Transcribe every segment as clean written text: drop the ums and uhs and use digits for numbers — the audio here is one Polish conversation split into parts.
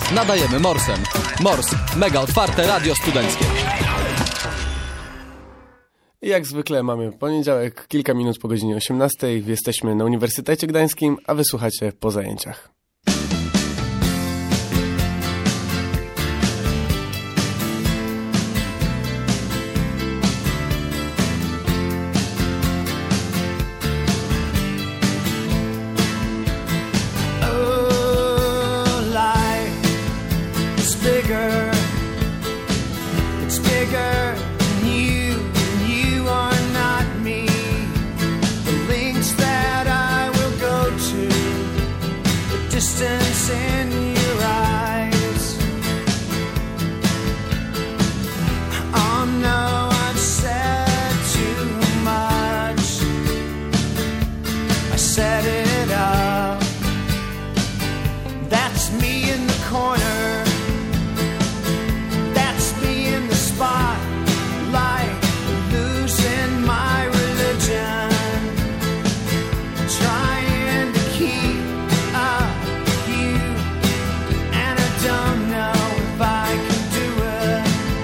Nadajemy Morsem. Mors. Mega otwarte radio studenckie. Jak zwykle mamy poniedziałek, kilka minut po godzinie 18. Jesteśmy na Uniwersytecie Gdańskim, a wysłuchacie po zajęciach. Distance in your eyes. Oh no, I've said too much. I set it up. That's me in the corner. That's me in the spotlight, losing my religion, trying to keep up. Don't know if I can do it.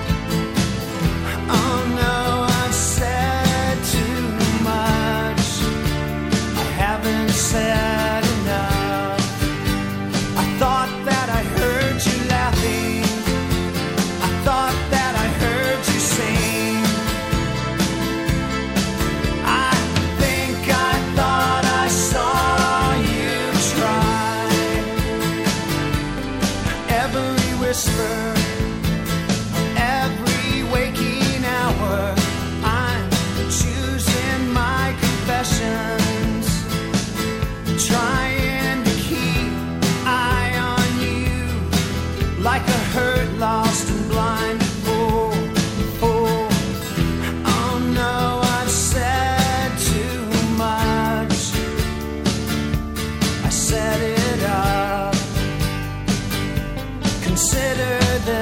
Oh no, I've said too much. I haven't said enough. I thought that I heard you laughing. I thought that I heard you sing. I think I thought I saw you try. Every whisper, every waking hour, I'm choosing my confessions, trying to keep eye on you, like a hurt, lost and blind fool. Oh no, I've said too much. I set it up. Consider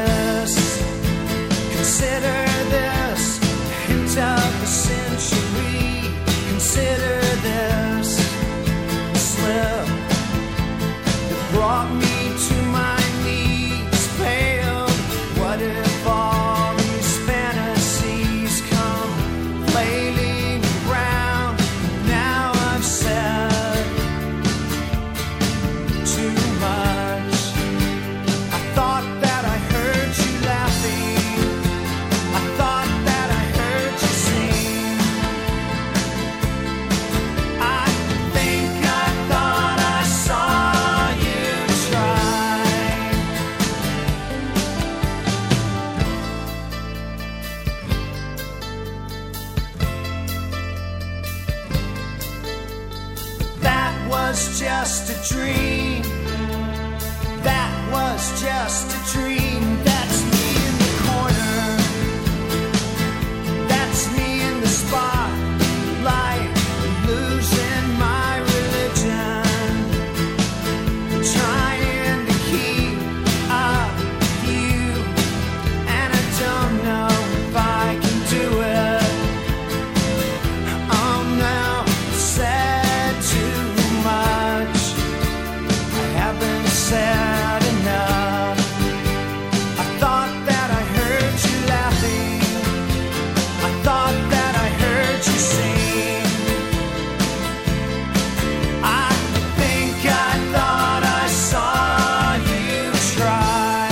this, hint of the century. Consider this slip that brought me to my knees, pale. What if all these fantasies come flailing around? Now I've said too much. I thought that I heard you laughing. I thought that I heard you sing. I think I thought I saw you try. That was just a dream. That was just a dream. That's me in the corner. That's me in the spotlight, losing my religion, trying to keep up with you, and I don't know if I can do it. Oh no, said too much. I haven't said enough. I thought that I heard you laughing. I thought that I heard you sing. I think I thought I saw you try.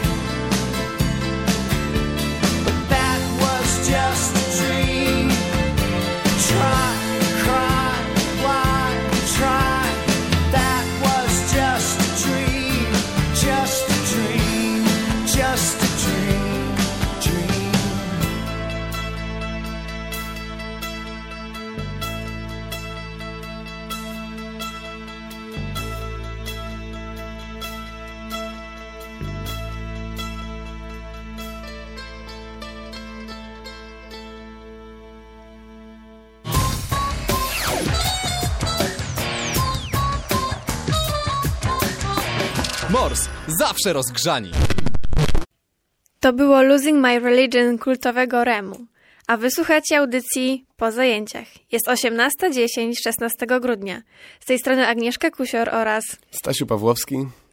But that was just a dream. Try, cry, why try? That was just a dream, just a dream, just a dream, dream. Mors. Zawsze rozgrzani. To było Losing My Religion kultowego Remu. a wysłuchacie audycji po zajęciach. Jest 18:10 16 grudnia. Z tej strony Agnieszka Kusior oraz Stasiu Pawłowski.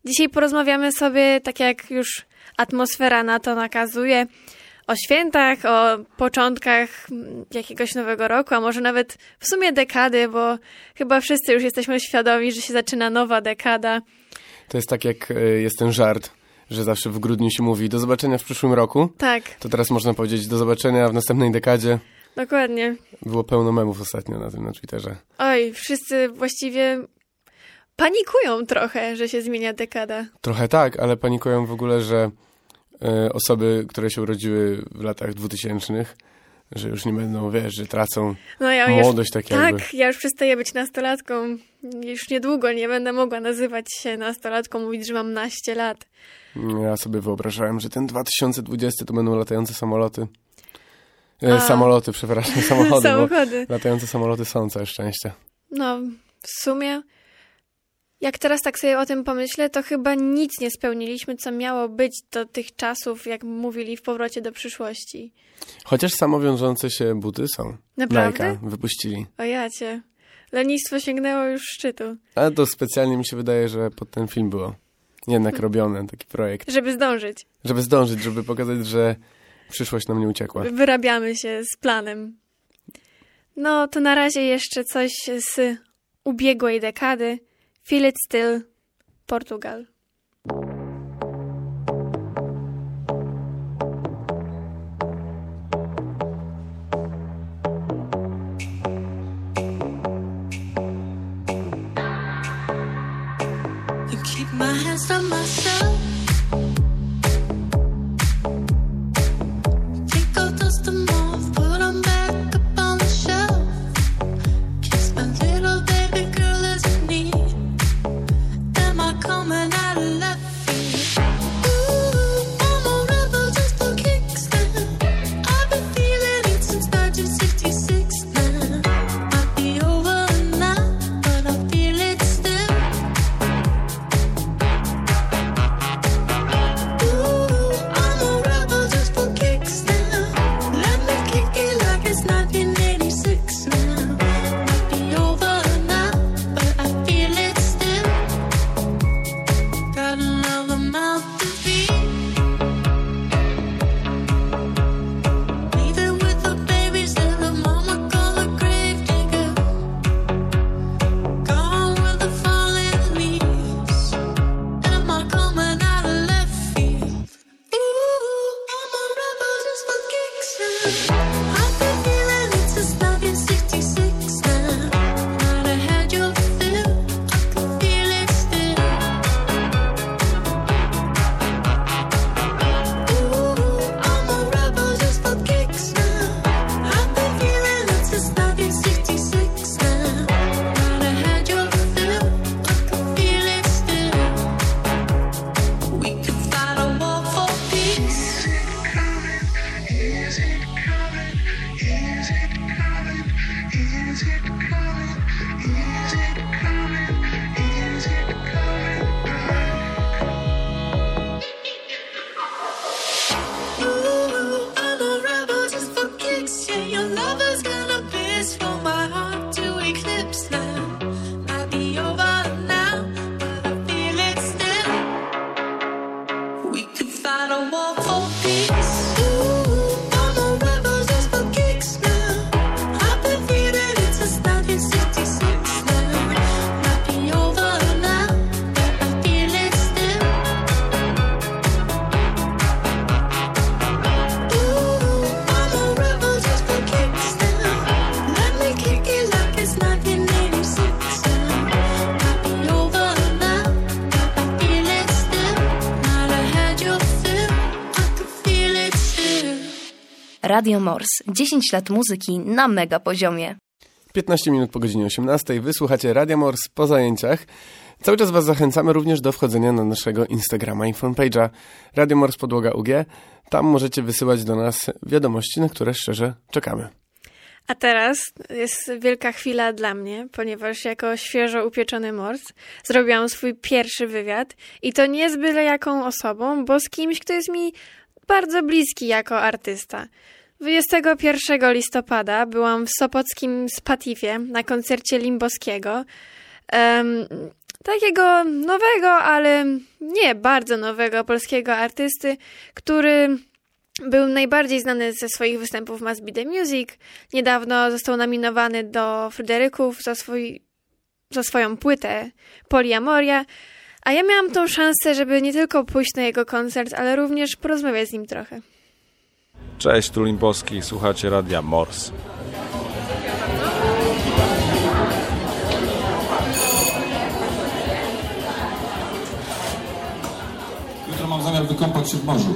Dzisiaj porozmawiamy sobie, tak jak już atmosfera na to nakazuje, o świętach, o początkach jakiegoś nowego roku, a może nawet w sumie dekady, bo chyba wszyscy już jesteśmy świadomi, że się zaczyna nowa dekada. To jest tak, jak jest ten żart, że zawsze w grudniu się mówi do zobaczenia w przyszłym roku. Tak. To teraz można powiedzieć do zobaczenia w następnej dekadzie. Dokładnie. Było pełno memów ostatnio na tym, na Twitterze. Oj, wszyscy właściwie panikują trochę, że się zmienia dekada. Trochę tak, ale panikują w ogóle, że osoby, które się urodziły w latach 2000, że już nie będą, wiesz, że tracą młodość tak jakby. Tak, ja już przestaję być nastolatką. Już niedługo nie będę mogła nazywać się nastolatką, mówić, że mam naście lat. Ja sobie wyobrażałem, że ten 2020 to będą latające samoloty. Samoloty, przepraszam, samochody. Samochody. Bo latające samoloty są, całe szczęście. No, w sumie, jak teraz tak sobie o tym pomyślę, to chyba nic nie spełniliśmy, co miało być do tych czasów, jak mówili w Powrocie do przyszłości. Chociaż samowiążące się buty są. Naprawdę? Nike wypuścili. O jacie. Lenistwo sięgnęło już szczytu. Ale to specjalnie mi się wydaje, że pod ten film było jednak robione, taki projekt. Żeby zdążyć. Żeby zdążyć, żeby pokazać, że przyszłość nam nie uciekła. Wyrabiamy się z planem. No, to na razie jeszcze coś z ubiegłej dekady. Feel It Still, Portugal. Keep my hands on myself. Take all dust them off, put them back up on the shelf. Kiss my little baby girl as in need. Am I coming out of left field? Ooh, I'm a rebel just for kicks now. I've been feeling it since 1966 now. Might be over now, but I feel it still. Radio Mors. 10 lat muzyki na mega poziomie. 15 minut po godzinie 18. Wysłuchacie Radio Mors po zajęciach. Cały czas Was zachęcamy również do wchodzenia na naszego Instagrama i fanpage'a Radio Mors Podłoga UG. Tam możecie wysyłać do nas wiadomości, na które szczerze czekamy. A teraz jest wielka chwila dla mnie, ponieważ jako świeżo upieczony mors zrobiłam swój pierwszy wywiad i to nie z byle jaką osobą, bo z kimś, kto jest mi bardzo bliski jako artysta. 21 listopada byłam w sopockim Spatifie na koncercie Limboskiego. takiego nowego, ale nie bardzo nowego polskiego artysty, który był najbardziej znany ze swoich występów w Must Be The Music. Niedawno został nominowany do Fryderyków za swoją płytę Poliamoria, a ja miałam tą szansę, żeby nie tylko pójść na jego koncert, ale również porozmawiać z nim trochę. Cześć, tu Limbowski, słuchacie Radia Mors. Jutro mam zamiar wykąpać się w morzu.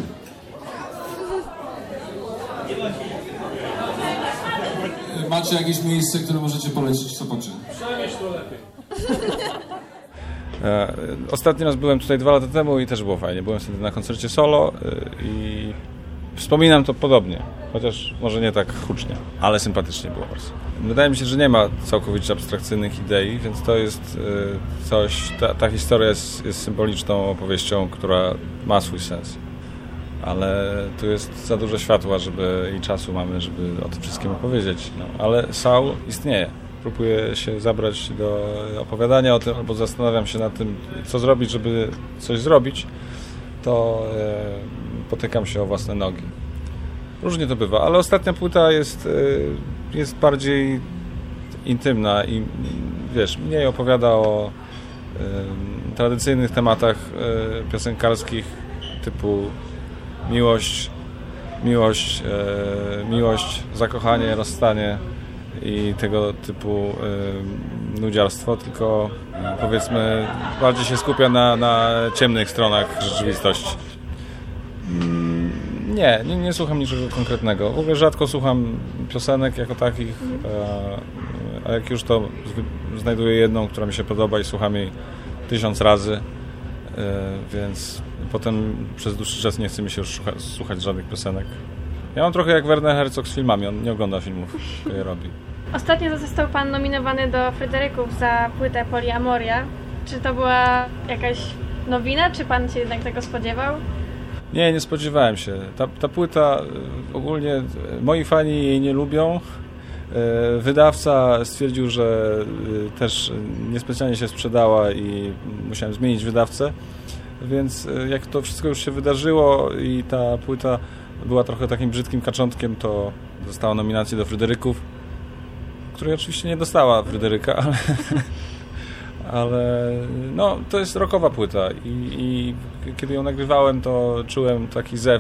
Macie jakieś miejsce, które możecie polecić w Sopocie? Ostatni raz byłem tutaj 2 lata temu i też było fajnie. Byłem wtedy na koncercie solo i wspominam to podobnie, chociaż może nie tak hucznie, ale sympatycznie było bardzo. Wydaje mi się, że nie ma całkowicie abstrakcyjnych idei, więc to jest coś, ta historia jest symboliczną opowieścią, która ma swój sens. Ale tu jest za dużo światła, i czasu mamy, żeby o tym wszystkim opowiedzieć. No, ale SAU istnieje. Próbuję się zabrać do opowiadania o tym, albo zastanawiam się nad tym, co zrobić, żeby coś zrobić, to potykam się o własne nogi. Różnie to bywa, ale ostatnia płyta jest bardziej intymna i wiesz, mniej opowiada o tradycyjnych tematach piosenkarskich typu miłość, zakochanie, rozstanie i tego typu nudziarstwo, tylko powiedzmy bardziej się skupia na ciemnych stronach rzeczywistości. Nie słucham niczego konkretnego. W ogóle rzadko słucham piosenek jako takich, a jak już to znajduję jedną, która mi się podoba i słucham jej 1000 razy, więc potem przez dłuższy czas nie chce mi się już słuchać żadnych piosenek. Ja mam trochę jak Werner Herzog z filmami, on nie ogląda filmów, które je robi. Ostatnio został pan nominowany do Fryderyków za płytę Poliamoria. Czy to była jakaś nowina, czy pan się jednak tego spodziewał? Nie spodziewałem się. Ta płyta ogólnie moi fani jej nie lubią. Wydawca stwierdził, że też niespecjalnie się sprzedała i musiałem zmienić wydawcę. Więc jak to wszystko już się wydarzyło i ta płyta była trochę takim brzydkim kaczątkiem, to dostała nominację do Fryderyków, której oczywiście nie dostała Fryderyka, ale no, to jest rockowa płyta i kiedy ją nagrywałem, to czułem taki zew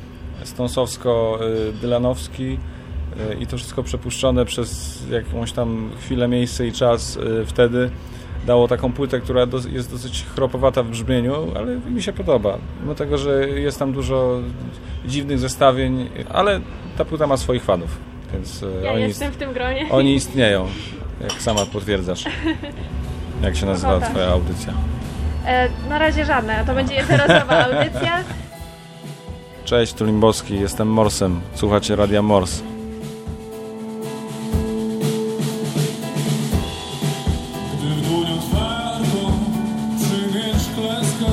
stąsowsko-dylanowski i to wszystko przepuszczone przez jakąś tam chwilę, miejsce i czas wtedy dało taką płytę, która jest dosyć chropowata w brzmieniu, ale mi się podoba. Mimo tego, że jest tam dużo dziwnych zestawień, ale ta płyta ma swoich fanów, więc jestem w tym gronie. Oni istnieją, jak sama potwierdzasz. Jak się nazywa twoja audycja? Na razie żadna, to będzie jednorazowa audycja. Cześć, tu Limbowski, jestem Morsem. Słuchacie Radia Mors. Gdy w dłonią twardą przyjmiesz klęskę,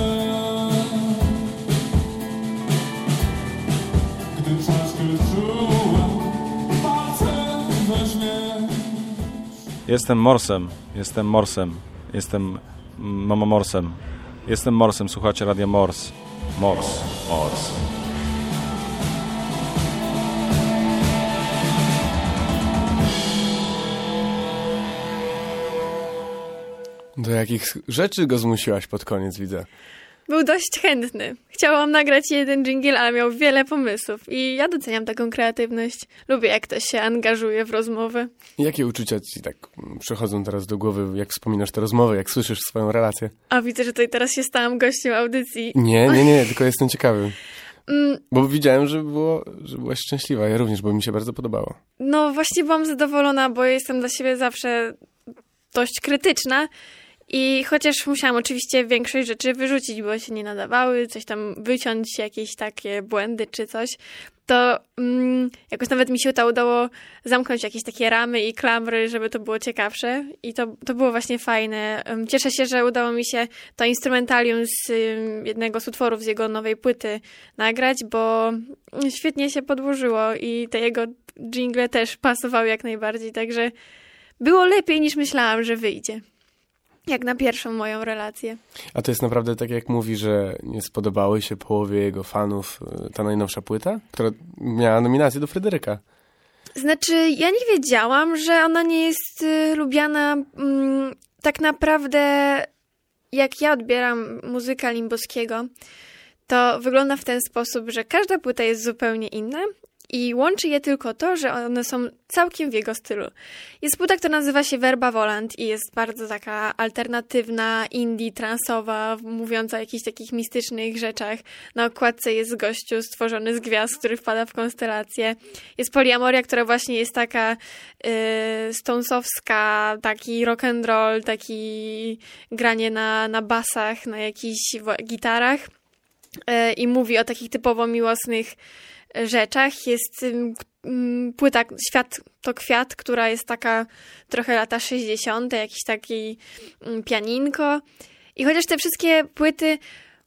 gdy czaszkę czuła palcem weźmiesz. Jestem Morsem. Jestem Morsem. Jestem Morsem, słuchacie Radia Mors. Mors. Do jakich rzeczy go zmusiłaś pod koniec, widzę? Był dość chętny. Chciałam nagrać jeden dżingiel, ale miał wiele pomysłów i ja doceniam taką kreatywność. Lubię, jak ktoś się angażuje w rozmowę. Jakie uczucia ci tak przychodzą teraz do głowy, jak wspominasz te rozmowy, jak słyszysz swoją relację? A widzę, że tutaj teraz się stałam gościem audycji. Nie, tylko jestem ciekawy. Bo widziałem, że byłaś szczęśliwa. Ja również, bo mi się bardzo podobało. No właśnie byłam zadowolona, bo jestem dla siebie zawsze dość krytyczna. I chociaż musiałam oczywiście większość rzeczy wyrzucić, bo się nie nadawały, coś tam wyciąć, jakieś takie błędy czy coś, to jakoś nawet mi się udało zamknąć jakieś takie ramy i klamry, żeby to było ciekawsze i to było właśnie fajne. Cieszę się, że udało mi się to instrumentalium z jednego z utworów z jego nowej płyty nagrać, bo świetnie się podłożyło i te jego dżingle też pasowały jak najbardziej, także było lepiej niż myślałam, że wyjdzie. jak na pierwszą moją relację. A to jest naprawdę tak, jak mówi, że nie spodobały się połowie jego fanów ta najnowsza płyta, która miała nominację do Fryderyka. Znaczy, ja nie wiedziałam, że ona nie jest lubiana tak naprawdę, jak ja odbieram muzykę Limboskiego, to wygląda w ten sposób, że każda płyta jest zupełnie inna i łączy je tylko to, że one są całkiem w jego stylu. Jest płyta, która nazywa się Verba Volant i jest bardzo taka alternatywna, indie, transowa, mówiąca o jakichś takich mistycznych rzeczach. Na okładce jest gościu stworzony z gwiazd, który wpada w konstelację. Jest poliamoria, która właśnie jest taka stonesowska, taki rock and roll, taki granie na basach, na jakichś gitarach i mówi o takich typowo miłosnych rzeczach. Jest płyta Świat to kwiat, która jest taka trochę lata 60., jakiś taki pianinko. I chociaż te wszystkie płyty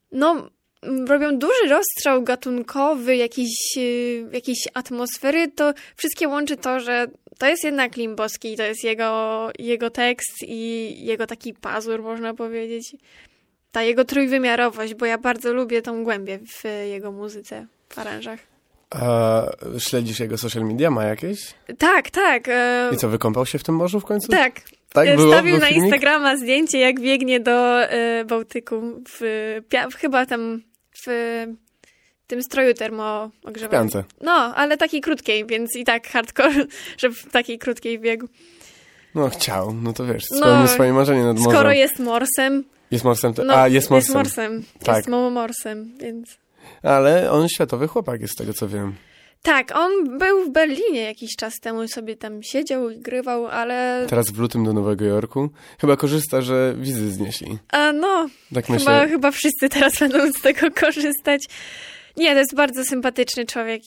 robią duży rozstrzał gatunkowy, jakiejś atmosfery, to wszystkie łączy to, że to jest jednak Limboski, to jest jego tekst i jego taki pazur, można powiedzieć. Ta jego trójwymiarowość, bo ja bardzo lubię tą głębię w jego muzyce, w aranżach. A śledzisz jego social media? Ma jakieś? Tak. I co, wykąpał się w tym morzu w końcu? Tak. Tak było? Stawił Był na filmik? Instagrama zdjęcie, jak biegnie do Bałtyku chyba tam w tym stroju termoogrzewającym. Piance. No, ale takiej krótkiej, więc i tak hardcore, że w takiej krótkiej biegł. No chciał, no to wiesz, spełnił swoje marzenie nad morzem. Skoro jest morsem. Jest morsem? Jest morsem. Jest morsem. Tak. Jest morsem, więc... Ale on światowy chłopak jest, z tego co wiem. Tak, on był w Berlinie jakiś czas temu, sobie tam siedział i grywał, ale... Teraz w lutym do Nowego Jorku. Chyba korzysta, że wizy znieśli. Tak myślę. Chyba wszyscy teraz będą z tego korzystać. Nie, to jest bardzo sympatyczny człowiek,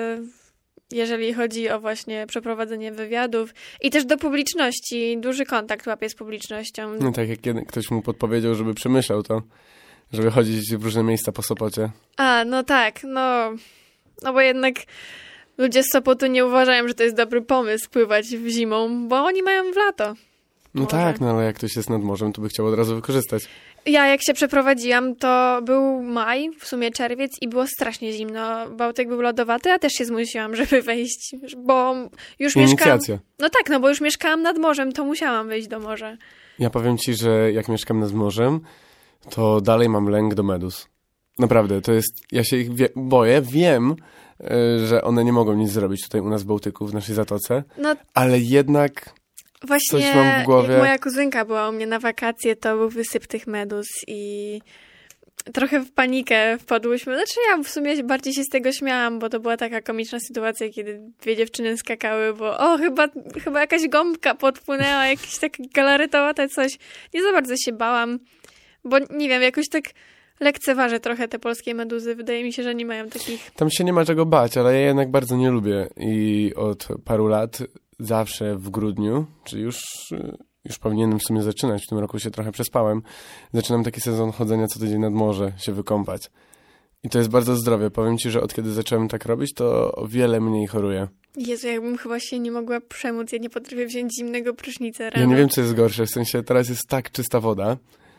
jeżeli chodzi o właśnie przeprowadzenie wywiadów i też do publiczności. Duży kontakt łapie z publicznością. No tak, jak kiedy ktoś mu podpowiedział, żeby przemyślał to, żeby chodzić w różne miejsca po Sopocie. No tak, no bo jednak ludzie z Sopotu nie uważają, że to jest dobry pomysł pływać w zimą, bo oni mają w lato. No tak, ale jak ktoś jest nad morzem, to by chciał od razu wykorzystać. Ja jak się przeprowadziłam, to był maj, w sumie czerwiec i było strasznie zimno. Bałtyk był lodowaty, a też się zmusiłam, żeby wejść, bo już mieszkałam... No tak, bo już mieszkałam nad morzem, to musiałam wyjść do morza. Ja powiem ci, że jak mieszkam nad morzem, to dalej mam lęk do meduz. Naprawdę, to jest... Ja się ich boję, wiem, że one nie mogą nic zrobić tutaj u nas w Bałtyku, w naszej zatoce, ale jednak... Właśnie coś mam w głowie. Jak moja kuzynka była u mnie na wakacje, to był wysyp tych meduz i trochę w panikę wpadłyśmy. Znaczy ja w sumie bardziej się z tego śmiałam, bo to była taka komiczna sytuacja, kiedy dwie dziewczyny skakały, bo chyba jakaś gąbka podpłynęła, jakieś takie galaretowate coś. Nie za bardzo się bałam, bo nie wiem, jakoś tak lekceważę trochę te polskie meduzy. Wydaje mi się, że nie mają takich... Tam się nie ma czego bać, ale ja jednak bardzo nie lubię i od paru lat zawsze w grudniu, czyli już powinienem w sumie zaczynać, w tym roku się trochę przespałem, zaczynam taki sezon chodzenia co tydzień nad morze, się wykąpać. I to jest bardzo zdrowe. Powiem ci, że od kiedy zacząłem tak robić, to o wiele mniej choruję. Jezu, jakbym chyba się nie mogła przemóc, ja nie potrafię wziąć zimnego prysznica rano. Ja nie wiem, co jest gorsze, w sensie teraz jest tak czysta woda.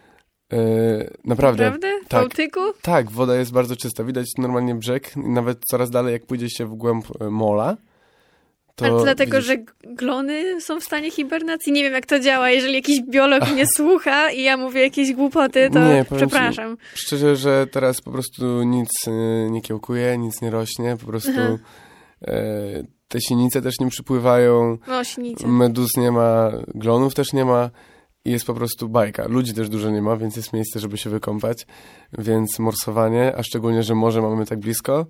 Naprawdę? W Bałtyku? Tak, woda jest bardzo czysta. Widać normalnie brzeg, nawet coraz dalej, jak pójdzie się w głąb mola. Ale to dlatego, że glony są w stanie hibernacji? Nie wiem, jak to działa. Jeżeli jakiś biolog mnie słucha i ja mówię jakieś głupoty, to przepraszam. Szczerze, że teraz po prostu nic nie kiełkuje, nic nie rośnie. Po prostu te sinice też nie przypływają. No, sinice. Meduz nie ma, glonów też nie ma. I jest po prostu bajka. Ludzi też dużo nie ma, więc jest miejsce, żeby się wykąpać. Więc morsowanie, a szczególnie, że morze mamy tak blisko,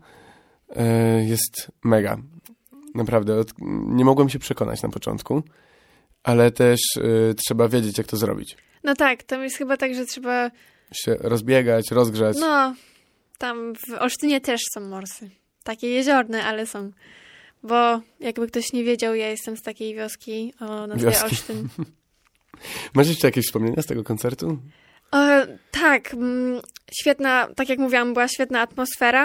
jest mega. Naprawdę, nie mogłem się przekonać na początku, ale też trzeba wiedzieć, jak to zrobić. No tak, to jest chyba tak, że trzeba... się rozbiegać, rozgrzać. No, tam w Olsztynie też są morsy. Takie jeziorne, ale są. Bo jakby ktoś nie wiedział, ja jestem z takiej wioski o nazwie Olsztyn. Masz jeszcze jakieś wspomnienia z tego koncertu? Tak, świetna, tak jak mówiłam, była świetna atmosfera.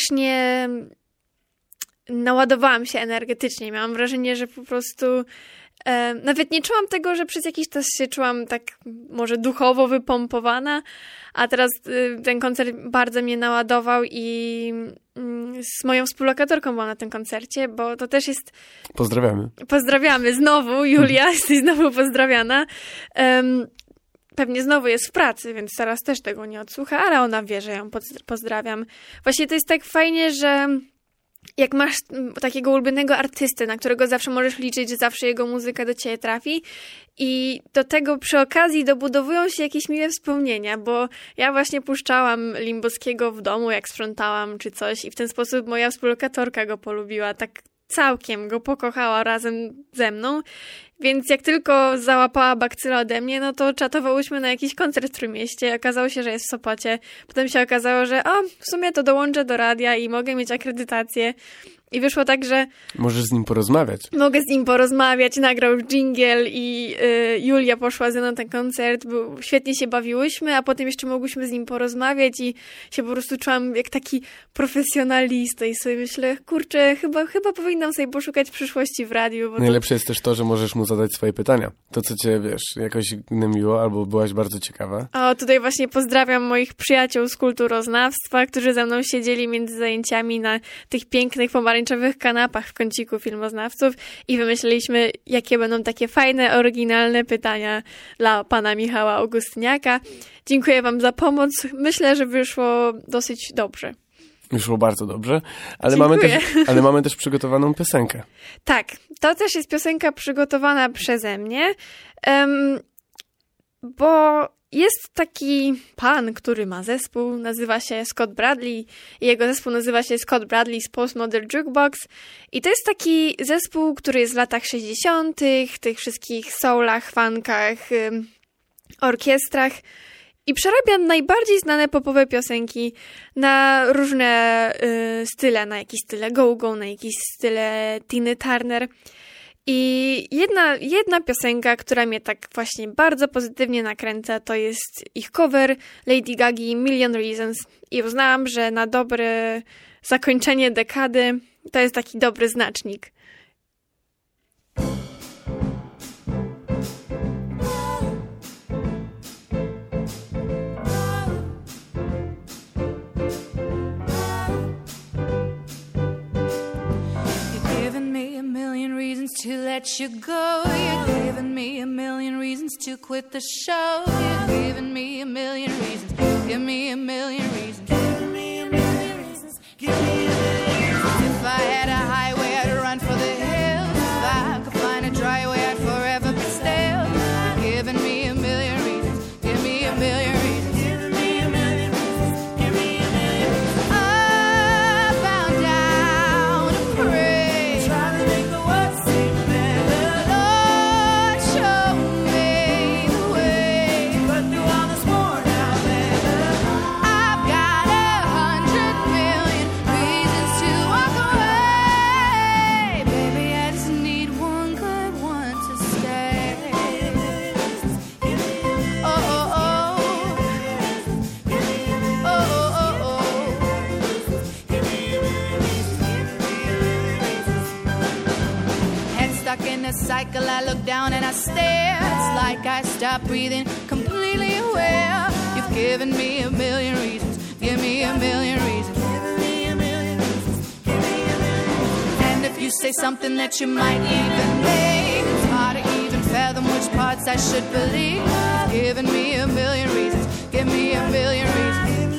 Strasznie naładowałam się energetycznie. Miałam wrażenie, że po prostu Nawet nie czułam tego, że przez jakiś czas się czułam tak może duchowo wypompowana, a teraz ten koncert bardzo mnie naładował i z moją współlokatorką byłam na tym koncercie, bo to też jest... Pozdrawiamy. Pozdrawiamy znowu, Julia, jesteś znowu pozdrawiana. Pewnie znowu jest w pracy, więc teraz też tego nie odsłucha, ale ona wie, że ją pozdrawiam. Właśnie to jest tak fajnie, że jak masz takiego ulubionego artystę, na którego zawsze możesz liczyć, że zawsze jego muzyka do ciebie trafi i do tego przy okazji dobudowują się jakieś miłe wspomnienia, bo ja właśnie puszczałam Limboskiego w domu, jak sprzątałam czy coś i w ten sposób moja współlokatorka go polubiła, tak całkiem go pokochała razem ze mną. Więc jak tylko załapała bakcyla ode mnie, no to czatowałyśmy na jakiś koncert w Trójmieście. Okazało się, że jest w Sopocie. Potem się okazało, że w sumie to dołączę do radia i mogę mieć akredytację. I wyszło tak, że... Możesz z nim porozmawiać. Mogę z nim porozmawiać, nagrał dżingiel i Julia poszła ze mną na ten koncert. Świetnie się bawiłyśmy, a potem jeszcze mogłyśmy z nim porozmawiać i się po prostu czułam jak taki profesjonalista i sobie myślę, kurczę, chyba powinnam sobie poszukać przyszłości w radiu. Bo Najlepsze jest też to, że możesz mu zadać swoje pytania. To, co cię, jakoś gnębiło albo byłaś bardzo ciekawa. O, tutaj właśnie pozdrawiam moich przyjaciół z kulturoznawstwa, którzy ze mną siedzieli między zajęciami na tych pięknych pomarańczowych kanapach w kąciku filmoznawców i wymyśliliśmy, jakie będą takie fajne, oryginalne pytania dla pana Michała Augustyniaka. Dziękuję wam za pomoc. Myślę, że wyszło dosyć dobrze. Wyszło bardzo dobrze, ale mamy też przygotowaną piosenkę. Tak, to też jest piosenka przygotowana przeze mnie, bo jest taki pan, który ma zespół, nazywa się Scott Bradley i jego zespół nazywa się Scott Bradley's Postmodern Jukebox i to jest taki zespół, który jest w latach 60., tych wszystkich soulach, funkach, orkiestrach i przerabia najbardziej znane popowe piosenki na różne style, na jakieś style go-go, na jakieś style Tiny Turner. I jedna piosenka, która mnie tak właśnie bardzo pozytywnie nakręca, to jest ich cover Lady Gagi Million Reasons. I uznałam, że na dobre zakończenie dekady to jest taki dobry znacznik. To let you go, you're giving me a million reasons to quit the show. You're giving me a million reasons. Give me a million reasons. Give me a million reasons. Give me a million reasons. If I had a highway, I'd run for the hills. If I could find a dry way, I'd forever be still. You're giving me a million reasons. Give me a million reasons. Give me a million reasons. Give me a million reasons. I bow down to pray. Try to make the world seem better. Lord, show me the way. But through all this worn out weather, I've got 100 million reasons to walk away. Baby, I just need one good one to stay. Oh, oh, oh. Oh, oh, oh, oh. Head stuck in a cycle, I look down and I stare. It's like I stop breathing, completely aware. You've given me a million reasons. Give me a million reasons. And if you say something that you might even make, it's hard to even fathom which parts I should believe. You've given me a million reasons. Give me a million reasons.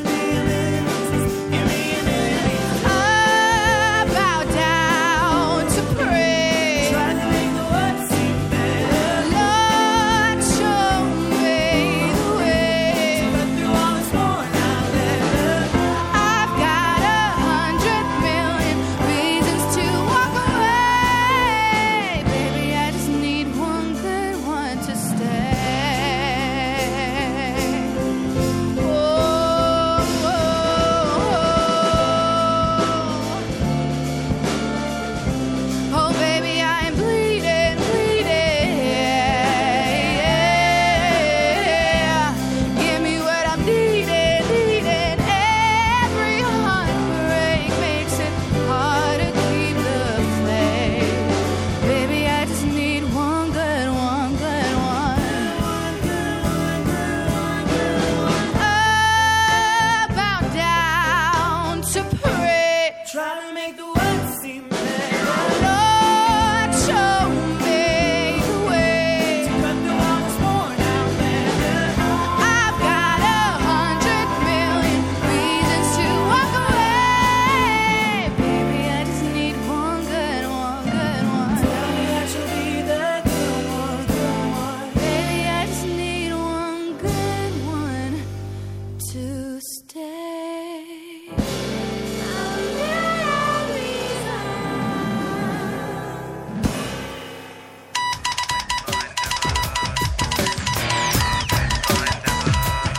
I bow down to pray. Try to make the world seem better. Lord, show me the way. But through all this worn out weather, I've got 100 million reasons to walk away. Baby, I just need one good one to stay.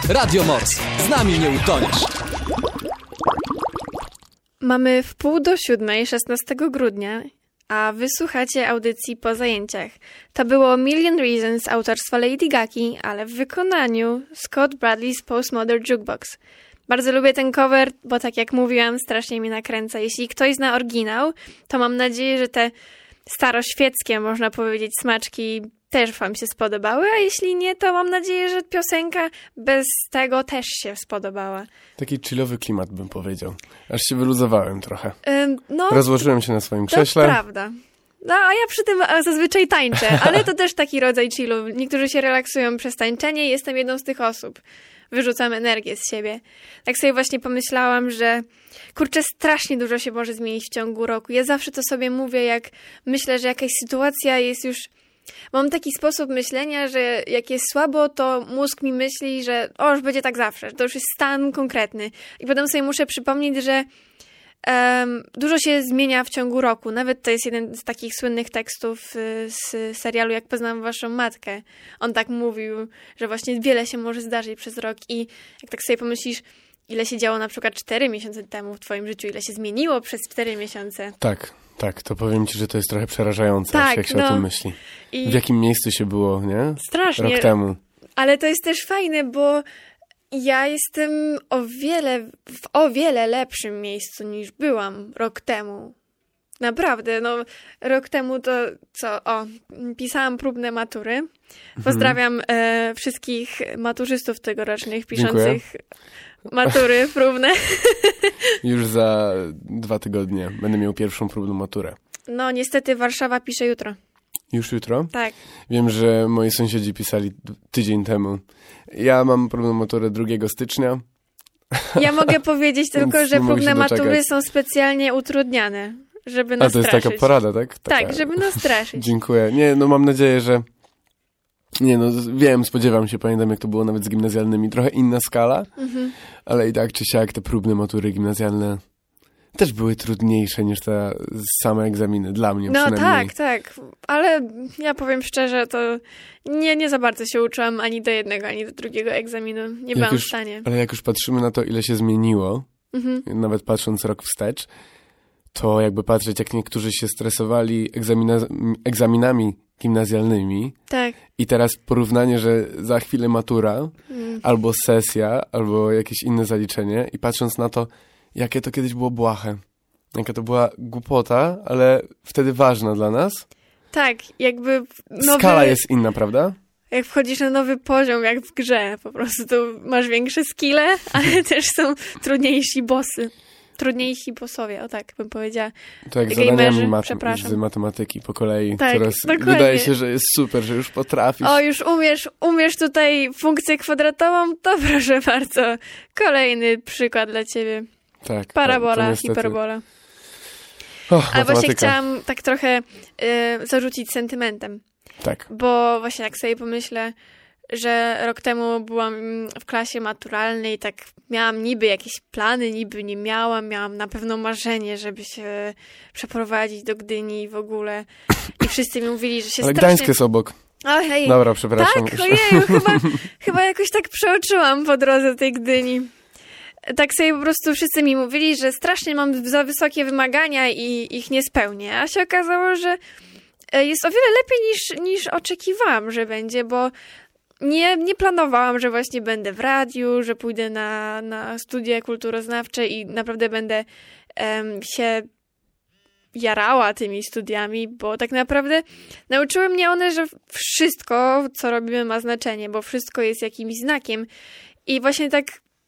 Radio Mors. Z nami nie utoniesz. Mamy 6:30, 16 grudnia, a wysłuchacie audycji po zajęciach. To było Million Reasons autorstwa Lady Gagi, ale w wykonaniu Scott Bradley's Postmodern Jukebox. Bardzo lubię ten cover, bo tak jak mówiłam, strasznie mnie nakręca. Jeśli ktoś zna oryginał, to mam nadzieję, że te staroświeckie, można powiedzieć, smaczki też wam się spodobały, a jeśli nie, to mam nadzieję, że piosenka bez tego też się spodobała. Taki chillowy klimat, bym powiedział. Aż się wyluzowałem trochę. No, Rozłożyłem się na swoim to krześle. prawda. No, a ja przy tym zazwyczaj tańczę, ale to też taki rodzaj chillu. Niektórzy się relaksują przez tańczenie i jestem jedną z tych osób. Wyrzucam energię z siebie. Tak sobie właśnie pomyślałam, że kurczę, strasznie dużo się może zmienić w ciągu roku. Ja zawsze to sobie mówię, jak myślę, że jakaś sytuacja jest już... Mam taki sposób myślenia, że jak jest słabo, to mózg mi myśli, że już będzie tak zawsze, że to już jest stan konkretny. I potem sobie muszę przypomnieć, że dużo się zmienia w ciągu roku. Nawet to jest jeden z takich słynnych tekstów z serialu Jak poznałam waszą matkę. On tak mówił, że właśnie wiele się może zdarzyć przez rok i jak tak sobie pomyślisz, ile się działo na przykład 4 miesiące temu w twoim życiu, ile się zmieniło przez 4 miesiące. Tak, to powiem ci, że to jest trochę przerażające, Tak, jak się no. o tym myśli. I W jakim miejscu się było, nie? strasznie. Rok temu. Ale to jest też fajne, bo ja jestem w o wiele lepszym miejscu niż byłam rok temu. Naprawdę, no rok temu to pisałam próbne matury. Pozdrawiam wszystkich maturzystów tegorocznych piszących matury próbne. Już za 2 tygodnie będę miał pierwszą próbną maturę. No niestety Warszawa pisze jutro. Już jutro? Tak. Wiem, że moi sąsiedzi pisali tydzień temu. Ja mam próbną maturę 2 stycznia. Ja mogę powiedzieć tylko, Więc że nie mogę próbne się doczekać. matury są specjalnie utrudniane, żeby A nas to jest straszyć. taka porada, tak? Tak, żeby nas straszyć. Dziękuję. Nie, no mam nadzieję, że... Nie, no wiem, spodziewam się, pamiętam jak to było nawet z gimnazjalnymi. Trochę inna skala, ale i tak czy siak te próbne matury gimnazjalne też były trudniejsze niż te same egzaminy, dla mnie No przynajmniej. tak, ale ja powiem szczerze, to nie za bardzo się uczyłam ani do jednego, ani do drugiego egzaminu. Nie byłam w stanie. Ale jak już patrzymy na to, ile się zmieniło, nawet patrząc rok wstecz, to jakby patrzeć, jak niektórzy się stresowali egzaminami gimnazjalnymi Tak. i teraz porównanie, że za chwilę matura, albo sesja, albo jakieś inne zaliczenie i patrząc na to, jakie to kiedyś było błahe. Jaka to była głupota, ale wtedy ważna dla nas. Tak, jakby Skala jest inna, prawda? Jak wchodzisz na nowy poziom, jak w grze, po prostu masz większe skille, ale też są trudniejsi bossy. Trudniejsi bossowie, o tak bym powiedziała. To jak Gamerzy, zadaniami przepraszam. z matematyki po kolei. Tak, Teraz dokładnie. wydaje się, że jest super, że już potrafisz. O, już umiesz tutaj funkcję kwadratową? To proszę bardzo. Kolejny przykład dla ciebie. Tak, to Parabola, niestety... hiperbola. O, A właśnie matematyka. chciałam tak trochę zarzucić sentymentem. Tak. Bo właśnie jak sobie pomyślę, że rok temu byłam w klasie maturalnej, tak miałam niby jakieś plany, niby nie miałam na pewno marzenie, żeby się przeprowadzić do Gdyni w ogóle. I wszyscy mi mówili, że się Ale strasznie... Gdańsk jest obok. O, hej. Dobra, przepraszam. Tak? Ojeju, chyba jakoś tak przeoczyłam po drodze tej Gdyni. Tak sobie po prostu wszyscy mi mówili, że strasznie mam za wysokie wymagania i ich nie spełnię. A się okazało, że jest o wiele lepiej niż oczekiwałam, że będzie, bo nie planowałam, że właśnie będę w radiu, że pójdę na studia kulturoznawcze i naprawdę będę się jarała tymi studiami, bo tak naprawdę nauczyły mnie one, że wszystko, co robimy, ma znaczenie, bo wszystko jest jakimś znakiem. I właśnie tak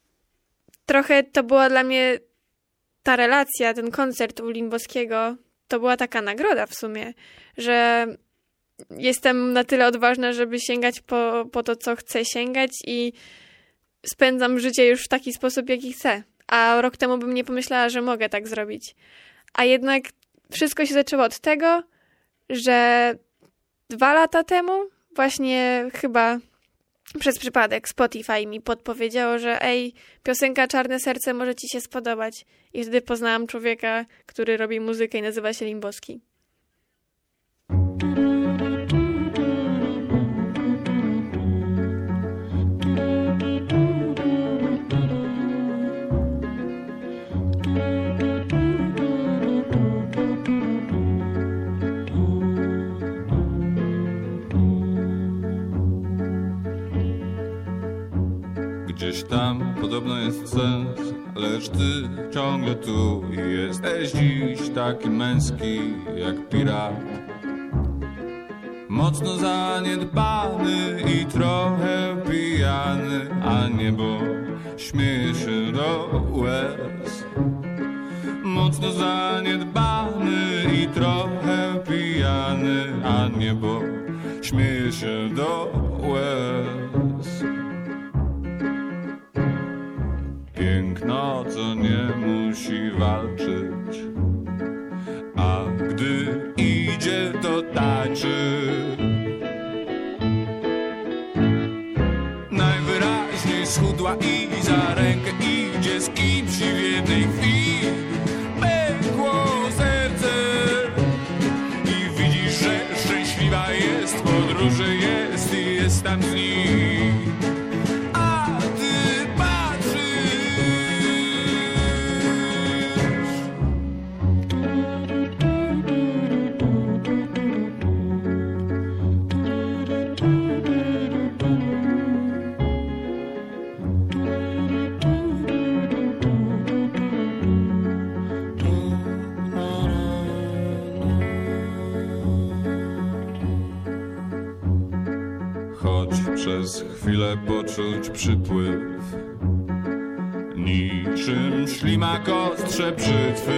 trochę to była dla mnie ta relacja, ten koncert u Limbowskiego, to była taka nagroda w sumie, że jestem na tyle odważna, żeby sięgać po to, co chcę sięgać i spędzam życie już w taki sposób, jaki chcę. A rok temu bym nie pomyślała, że mogę tak zrobić. A jednak wszystko się zaczęło od tego, że 2 lata temu właśnie chyba przez przypadek Spotify mi podpowiedziało, że piosenka Czarne Serce może ci się spodobać. I wtedy poznałam człowieka, który robi muzykę i nazywa się Limbowski. Gdzieś tam podobno jest sens, lecz ty ciągle tu i jesteś dziś taki męski jak pirat. Mocno zaniedbany i trochę pijany, a niebo śmieje się do łez. Mocno zaniedbany i trochę pijany, a niebo śmieje się do łez. Piękno, co nie musi walczyć, a gdy idzie, to tańczy. Najwyraźniej schudła i za rękę idzie z kimś i w jednej chwili pękło serce. I widzisz, że szczęśliwa jest, w podróży jest i jest tam z nim. A ty patrzysz. Choć przez chwilę poczuć przypływ, niczym ślimak ostrze brzytwy.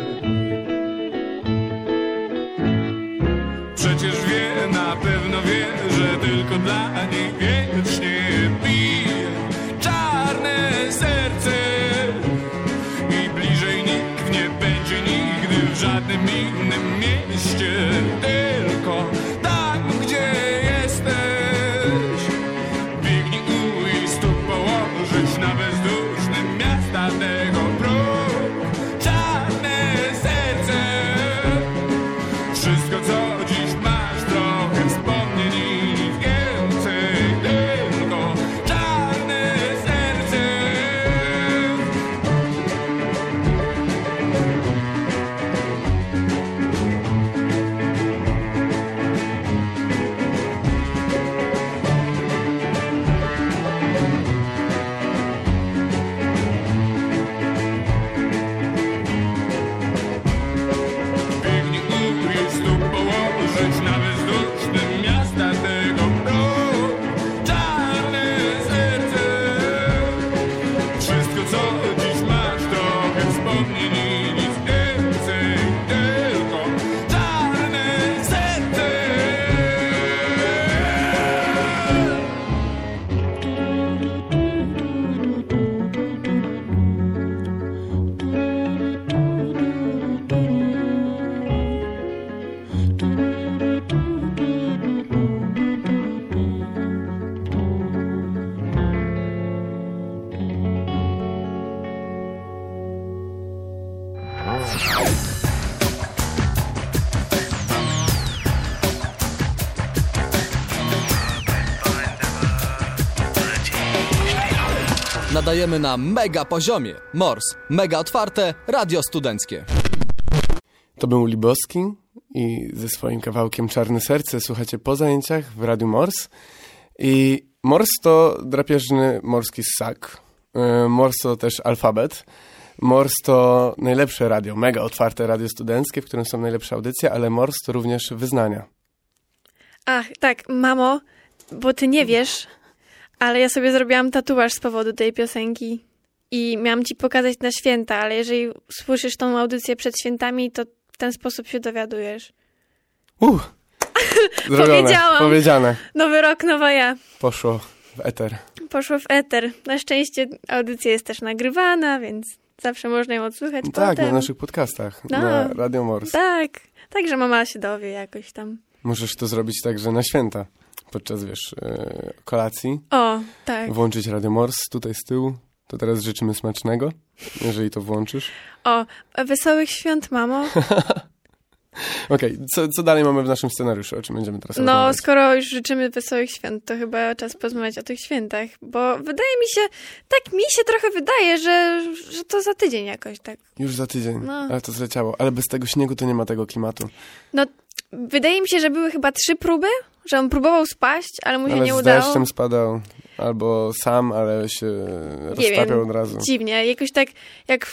Przecież wie, na pewno wie, że tylko dla niej wiecznie bije czarne serce. I bliżej nikt nie będzie nigdy w żadnym innym mieście, tylko tam, gdzie jesteś. Biegnij i stóp położyć na bezdusznym miasta tego próg. Czarne serce. Wszystko, co dziś masz, trochę wspomnień i nic więcej, tylko czarne serce. Biegnij i stóp położyć na bezdusznym miasta tego próg. Czarne serce. Wszystko, co dziś masz, trochę wspomnień i nic więcej, tylko czarne serce. Nadajemy na mega poziomie. Mors. Mega otwarte radio studenckie. To był Liboski i ze swoim kawałkiem Czarne Serce słuchacie po zajęciach w Radiu Mors. I Mors to drapieżny morski ssak. Mors to też alfabet. Mors to najlepsze radio, mega otwarte radio studenckie, w którym są najlepsze audycje, ale Mors to również wyznania. Ach, tak, mamo, bo ty nie wiesz, ale ja sobie zrobiłam tatuaż z powodu tej piosenki i miałam ci pokazać na święta, ale jeżeli słyszysz tą audycję przed świętami, to w ten sposób się dowiadujesz. Zrobione, powiedziane. Nowy rok, nowa ja. Poszło w eter. Poszło w eter. Na szczęście audycja jest też nagrywana, więc zawsze można ją odsłuchać Tak, potem. na naszych podcastach, No, na Radio Mors. Tak, także mama się dowie jakoś tam. Możesz to zrobić także na święta, podczas, kolacji. O, tak. Włączyć Radio Mors tutaj z tyłu. To teraz życzymy smacznego, jeżeli to włączysz. O, wesołych świąt, mamo. Okej, co dalej mamy w naszym scenariuszu? O czym będziemy teraz No, rozmawiać? skoro już życzymy wesołych świąt, to chyba czas porozmawiać o tych świętach, bo wydaje mi się, tak mi się trochę wydaje, że to za tydzień jakoś, tak. Już za tydzień, No. ale to zleciało. Ale bez tego śniegu to nie ma tego klimatu. No, wydaje mi się, że były chyba 3 próby, że on próbował spaść, ale mu się Ale nie z udało. deszczem spadał. Albo sam, ale się Nie roztapiał wiem, od razu. dziwnie. Jakoś tak jak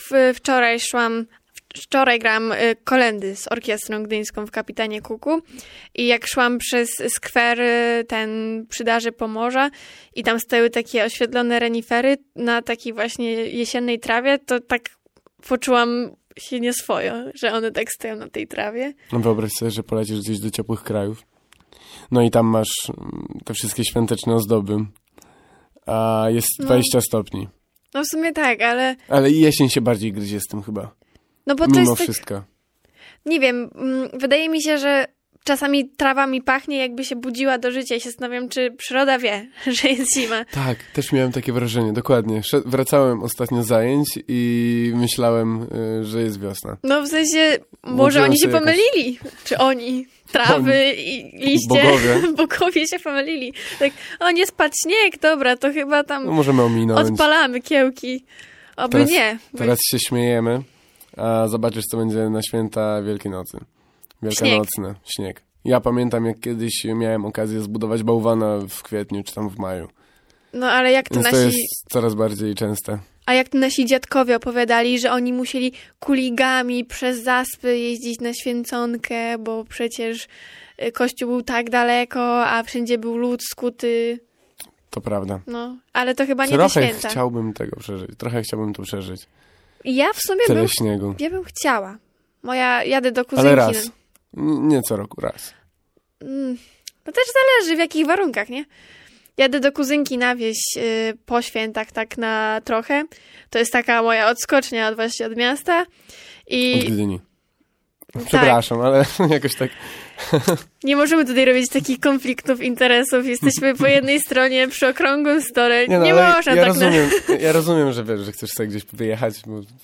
wczoraj grałam kolędy z orkiestrą gdyńską w Kapitanie Kuku i jak szłam przez skwer ten przy Darze Pomorza i tam stały takie oświetlone renifery na takiej właśnie jesiennej trawie, to tak poczułam się nieswojo, że one tak stoją na tej trawie. No wyobraź sobie, że polecisz gdzieś do ciepłych krajów. No i tam masz te wszystkie świąteczne ozdoby. A jest 20 stopni. No w sumie tak, ale... Ale i jesień się bardziej gryzie z tym chyba. No bo to Mimo jest tak, wszystko. nie wiem, wydaje mi się, że czasami trawa mi pachnie, jakby się budziła do życia i się zastanawiam, czy przyroda wie, że jest zima. Tak, też miałem takie wrażenie, dokładnie. Wracałem ostatnio z zajęć i myślałem, że jest wiosna. No w sensie, może Budziłem oni się sobie pomylili. Czy oni? Trawy i liście. Bogowie. Bogowie się pomylili. Tak, o nie spadł śnieg, dobra, to chyba tam No możemy ominąć. odpalamy kiełki. Oby Teraz- nie. Teraz się śmiejemy, a zobaczysz, co będzie na święta Wielkiej-Nocy. Wielkanocne. Śnieg. Ja pamiętam, jak kiedyś miałem okazję zbudować bałwana w kwietniu, czy tam w maju. No ale jak to Więc to nasi... jest coraz bardziej częste. A jak to nasi dziadkowie opowiadali, że oni musieli kuligami przez zaspy jeździć na święconkę, bo przecież kościół był tak daleko, a wszędzie był lód skuty. To prawda. No, ale to chyba nie te Trochę święta. chciałbym tego przeżyć. Trochę chciałbym to przeżyć. Ja w sumie Tyle śniegu. ja bym chciała. Jadę do kuzynki. Ale raz. Nie co roku, raz. To też zależy w jakich warunkach, nie? Jadę do kuzynki na wieś po świętach tak na trochę. To jest taka moja odskocznia właśnie od miasta. Od Gdyni. Przepraszam, ale jakoś tak... Nie możemy tutaj robić takich konfliktów interesów. Jesteśmy po jednej stronie przy okrągłym stole. Nie ale można ja tak rozumiem, ja rozumiem, że wiesz, że chcesz sobie gdzieś wyjechać.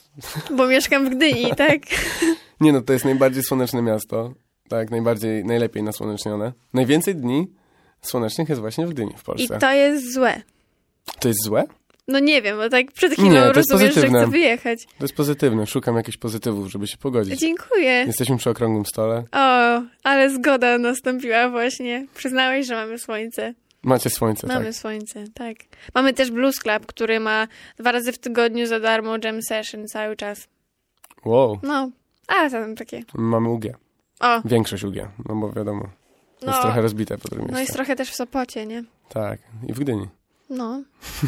bo mieszkam w Gdyni, tak? Nie no, to jest najbardziej słoneczne miasto. Tak, najlepiej nasłonecznione. Najwięcej dni słonecznych jest właśnie w Gdyni, w I Polsce. to jest złe. To jest złe? No nie wiem, bo tak przed chwilą Nie, to jest rozumiesz, że pozytywne. chcę wyjechać. To jest pozytywne. Szukam jakichś pozytywów, żeby się pogodzić. Dziękuję. Jesteśmy przy okrągłym stole. O, ale zgoda nastąpiła właśnie. Przyznałeś, że mamy słońce. Macie słońce, Mamy tak. słońce, tak. Mamy też Blues Club, który ma 2 razy w tygodniu za darmo jam session cały czas. Wow, No, a tam takie. mamy UG. O, Większość UG, no bo wiadomo. Jest No. trochę rozbite po drugim no jest trochę też w Sopocie, nie? Tak, i w Gdyni. No.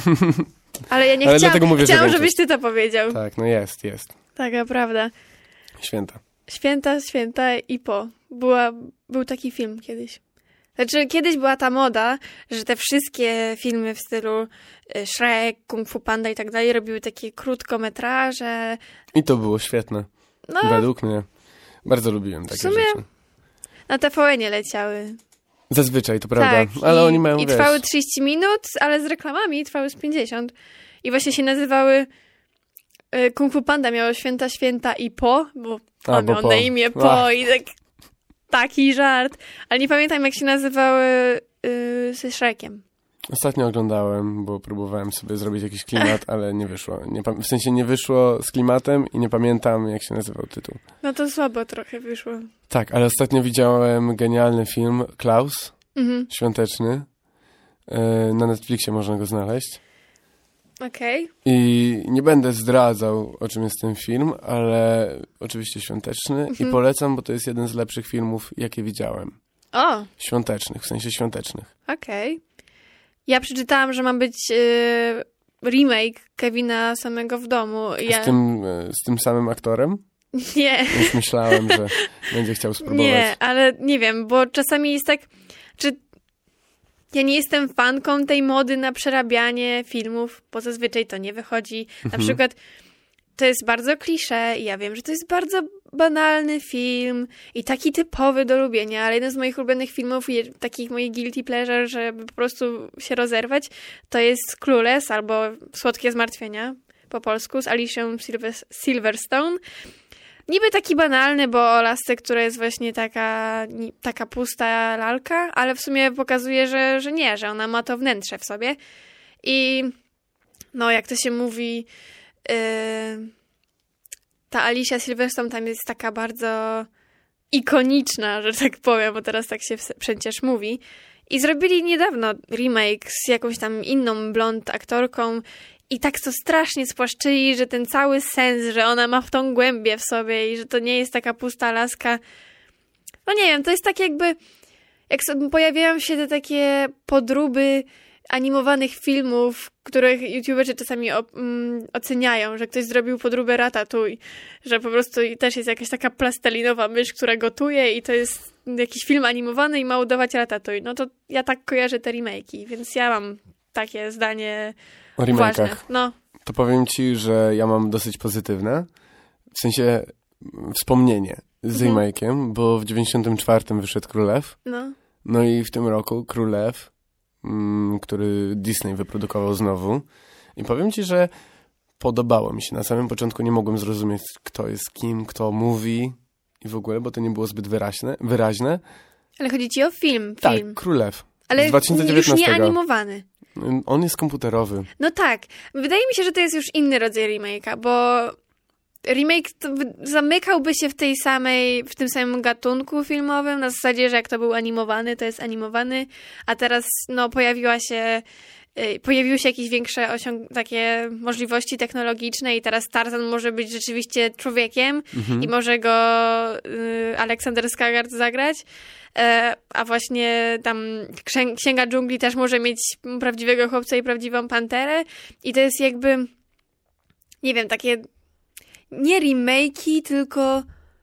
Ale ja nie Ale chciałam, dlatego mówię, że chciałam, większość. żebyś ty to powiedział. Tak, no jest. Taka prawda. Święta. Święta i po. Był taki film kiedyś. Znaczy, kiedyś była ta moda, że te wszystkie filmy w stylu Shrek, Kung Fu Panda i tak dalej robiły takie krótkometraże. I to było świetne. No, Według mnie. Bardzo lubiłem takie sumie rzeczy. na TVN-ie leciały. Zazwyczaj, to prawda. Tak, Ale i, oni mają, i wiesz... trwały 30 minut, ale z reklamami trwały z 50. I właśnie się nazywały Kung Fu Panda miało Święta i Po, bo on bo miał Po. na imię Po Ach. i taki żart. Ale nie pamiętam, jak się nazywały ze Shrekiem. Ostatnio oglądałem, bo próbowałem sobie zrobić jakiś klimat, ale nie wyszło. W sensie nie wyszło z klimatem i nie pamiętam, jak się nazywał tytuł. No to słabo trochę wyszło. Tak, ale ostatnio widziałem genialny film Klaus, świąteczny. Na Netflixie można go znaleźć. Okej. I nie będę zdradzał, o czym jest ten film, ale oczywiście świąteczny i polecam, bo to jest jeden z lepszych filmów, jakie widziałem. O, Świątecznych, w sensie świątecznych. okej. Ja przeczytałam, że ma być remake Kevina Samego w domu. Ja... Z tym samym aktorem? Nie. Już myślałem, że będzie chciał spróbować. Nie, ale nie wiem, bo czasami jest tak, czy ja nie jestem fanką tej mody na przerabianie filmów, bo zazwyczaj to nie wychodzi. Na przykład to jest bardzo klisze i ja wiem, że to jest bardzo banalny film i taki typowy do lubienia, ale jeden z moich ulubionych filmów, takich moich guilty pleasure, żeby po prostu się rozerwać, to jest Clueless albo Słodkie zmartwienia po polsku z Alicją Silverstone. Niby taki banalny, bo o lasce, która jest właśnie taka pusta lalka, ale w sumie pokazuje, że nie, że ona ma to wnętrze w sobie. I no, jak to się mówi, ta Alicia Silverstone tam jest taka bardzo ikoniczna, że tak powiem, bo teraz tak się przecież mówi. I zrobili niedawno remake z jakąś tam inną blond aktorką i tak to strasznie spłaszczyli, że ten cały sens, że ona ma w tą głębię w sobie i że to nie jest taka pusta laska. No nie wiem, to jest tak jakby, jak pojawiają się te takie podróby animowanych filmów, których youtuberzy czasami oceniają, że ktoś zrobił podróbę Ratatouille, że po prostu też jest jakaś taka plastelinowa mysz, która gotuje i to jest jakiś film animowany i ma udawać Ratatouille. No to ja tak kojarzę te remake'i, więc ja mam takie zdanie o remake'ach. No. To powiem ci, że ja mam dosyć pozytywne, w sensie wspomnienie z remake'iem, bo w 94 wyszedł Król Lew. No i w tym roku Król Lew, który Disney wyprodukował znowu. I powiem ci, że podobało mi się. Na samym początku nie mogłem zrozumieć, kto jest kim, kto mówi i w ogóle, bo to nie było zbyt wyraźne. Ale chodzi ci o film. Tak, Król Lew. Ale z 2019. już nie animowany. On jest komputerowy. No tak. Wydaje mi się, że to jest już inny rodzaj remake'a, bo remake zamykałby się w tym samym gatunku filmowym, na zasadzie, że jak to był animowany, to jest animowany, a teraz pojawiły się jakieś większe takie możliwości technologiczne i teraz Tarzan może być rzeczywiście człowiekiem i może go Aleksander Skarsgård zagrać, a właśnie tam Księga Dżungli też może mieć prawdziwego chłopca i prawdziwą panterę i to jest jakby, nie wiem, takie nie remake'i, tylko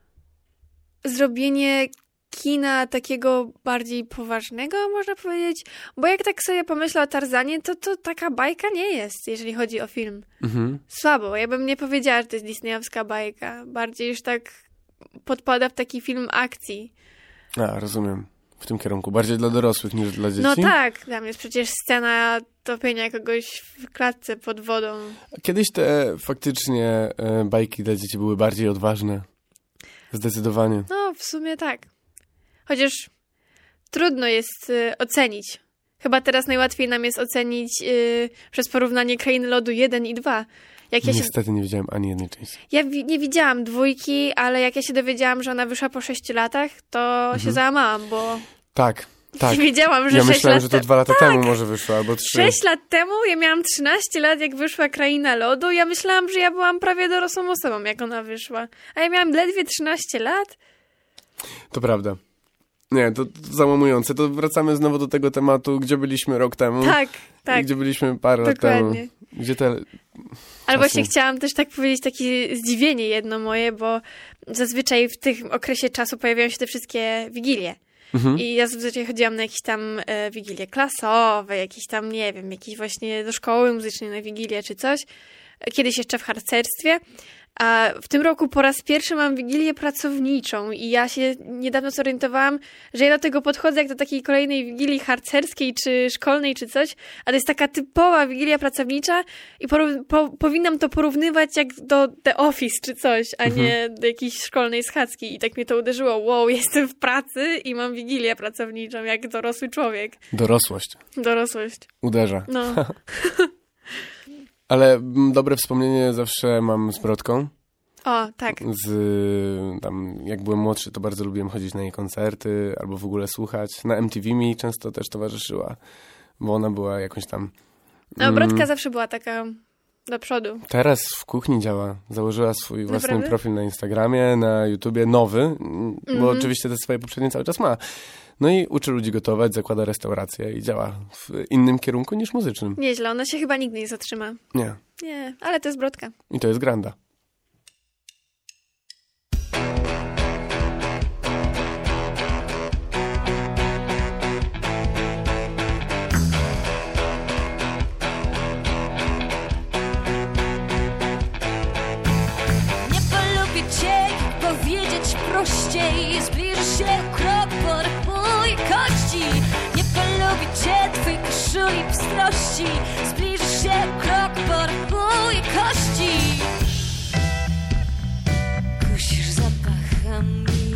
zrobienie kina takiego bardziej poważnego, można powiedzieć. Bo jak tak sobie pomyślę o Tarzanie, to taka bajka nie jest, jeżeli chodzi o film. Słabo. Ja bym nie powiedziała, że to jest disneyowska bajka. Bardziej już tak podpada w taki film akcji. A, rozumiem. W tym kierunku. Bardziej dla dorosłych niż dla dzieci? No tak. Tam jest przecież scena topienia kogoś w klatce pod wodą. Kiedyś te faktycznie bajki dla dzieci były bardziej odważne. Zdecydowanie. No, w sumie tak. Chociaż trudno jest ocenić. Chyba teraz najłatwiej nam jest ocenić przez porównanie Krainy Lodu 1 i 2. Niestety nie widziałem ani jednej części. Ja nie widziałam 2, ale jak ja się dowiedziałam, że ona wyszła po 6 latach, to się załamałam, bo... Tak. Nie wiedziałam, że ja 6 myślałem, lat że to 2 lata temu może wyszła, albo 3. 6 lat temu? Ja miałam 13 lat, jak wyszła Kraina Lodu. Ja myślałam, że ja byłam prawie dorosłą osobą, jak ona wyszła. A ja miałam ledwie 13 lat. To prawda. Nie, to załamujące. To wracamy znowu do tego tematu, gdzie byliśmy rok temu. Tak. Gdzie byliśmy parę lat temu. Gdzie te... Ale właśnie chciałam też tak powiedzieć, takie zdziwienie jedno moje, bo zazwyczaj w tym okresie czasu pojawiają się te wszystkie wigilie. I ja zazwyczaj chodziłam na jakieś tam wigilie klasowe, jakieś tam, nie wiem, jakieś właśnie do szkoły muzycznej na wigilię czy coś. Kiedyś jeszcze w harcerstwie. A w tym roku po raz pierwszy mam wigilię pracowniczą i ja się niedawno zorientowałam, że ja do tego podchodzę jak do takiej kolejnej wigilii harcerskiej czy szkolnej czy coś, ale to jest taka typowa wigilia pracownicza i powinnam to porównywać jak do The Office czy coś, a nie do jakiejś szkolnej schadzki. I tak mnie to uderzyło. Wow, jestem w pracy i mam wigilię pracowniczą jak dorosły człowiek. Dorosłość. Uderza. No. Ale dobre wspomnienie zawsze mam z Brodką. O, tak. Tam, jak byłem młodszy, to bardzo lubiłem chodzić na jej koncerty, albo w ogóle słuchać. Na MTV mi często też towarzyszyła, bo ona była jakąś tam... No, Brodka zawsze była taka do przodu. Teraz w kuchni działa. Założyła swój własny profil na Instagramie, na YouTubie, nowy, bo oczywiście te swoje poprzednie cały czas ma. No i uczy ludzi gotować, zakłada restaurację i działa w innym kierunku niż muzycznym. Nieźle, ona się chyba nigdy nie zatrzyma. Nie, ale to jest Brodka. I to jest granda. Nie polubię cię, powiedzieć prościej. Zbliży się krok po rypuj kości. Nie polubię cię, twojej koszuli pstrości. Zbliży się krok po rypuj kości. Kusisz zapachami,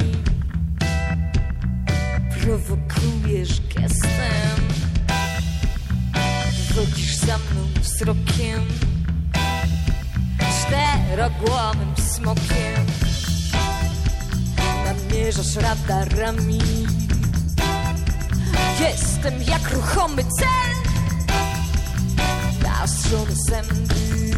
prowokujesz gestem, wodzisz za mną wzrokiem, czterogłowym smokiem. Na namierzasz radarami. Jestem jak ruchomy cel, naostrzone zęby.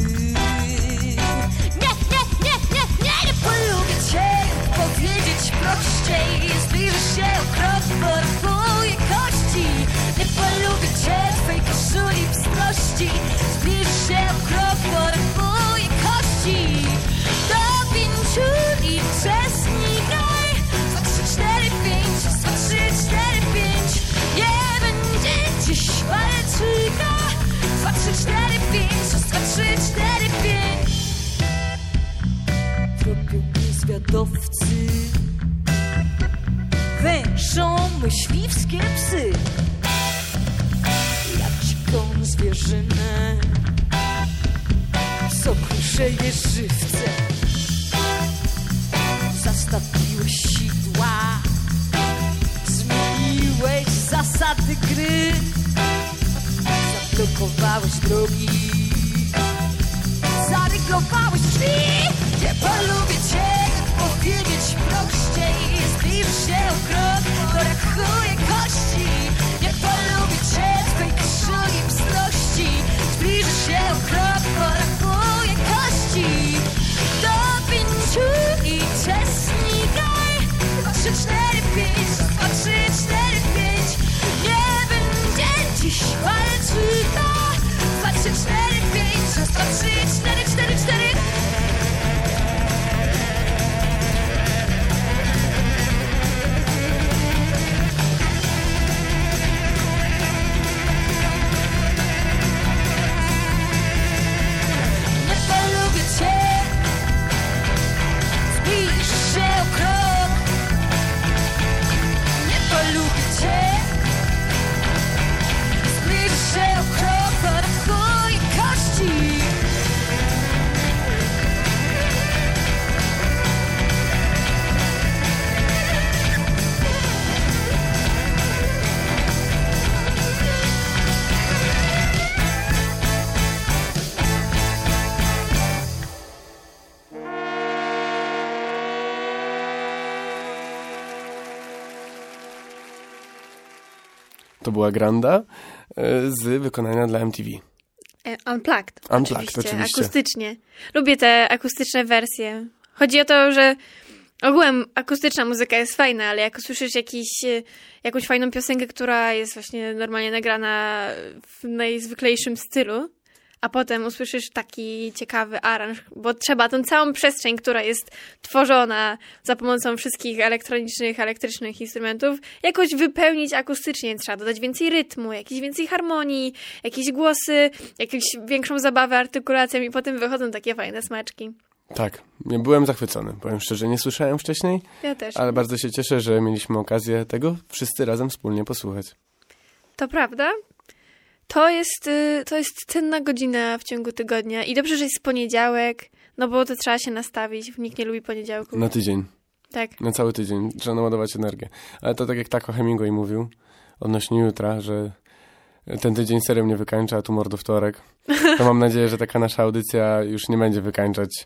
Nie polubię cię, powiedzieć prościej. Zbliżysz się o krok, porwuję kości. Nie polubię cię, twej koszuli bzdrości. Zbliżysz się o krok, porwuję kości. Do 5 i uczestnikaj. 2, 3, 4, 5, 2, 3, 4, 5. Nie będzie dziś walczyka. 2, 3, 4, 5, 2, 3, 4, 5. Tropią mnie zwiadowcy, węszą myśliwskie psy. Jak dziką zwierzynę, co kruszeje żywce. Zastawiłeś sidła, zmieniłeś zasady gry. Zablokowałeś drogi, zaryglowałeś drzwi. Nie polubię cię, powiedzieć prościej. Zbliżysz się o krok, to rachuję kości. Nie polubię cię, twej koszuli bzdrości. Zbliżysz się o krok, to rachuję kości. Do 5 i uczestnikaj. 2, 3, 4, 5, 2, 3, 4, 5. Nie będzie dziś walczyka. 2, 3, 4, 5, 2, 3, 4, 4, 4. To była Granda z wykonania dla MTV. Unplugged, oczywiście. Akustycznie. Lubię te akustyczne wersje. Chodzi o to, że ogółem akustyczna muzyka jest fajna, ale jak usłyszysz jakąś fajną piosenkę, która jest właśnie normalnie nagrana w najzwyklejszym stylu, a potem usłyszysz taki ciekawy aranż, bo trzeba tą całą przestrzeń, która jest tworzona za pomocą wszystkich elektrycznych instrumentów, jakoś wypełnić akustycznie. Trzeba dodać więcej rytmu, jakieś więcej harmonii, jakieś głosy, jakąś większą zabawę artykulacją i potem wychodzą takie fajne smaczki. Tak, byłem zachwycony. Powiem szczerze, nie słyszałem wcześniej, ja też. Ale bardzo się cieszę, że mieliśmy okazję tego wszyscy razem wspólnie posłuchać. To prawda. To jest cenna godzina w ciągu tygodnia i dobrze, że jest poniedziałek, no bo to trzeba się nastawić. Nikt nie lubi poniedziałku. Na tydzień. Tak. Na cały tydzień. Trzeba naładować energię. Ale to tak jak Taco Hemingway mówił odnośnie jutra, że ten tydzień serio mnie wykańcza, a tu mordo wtorek. To mam nadzieję, że taka nasza audycja już nie będzie wykańczać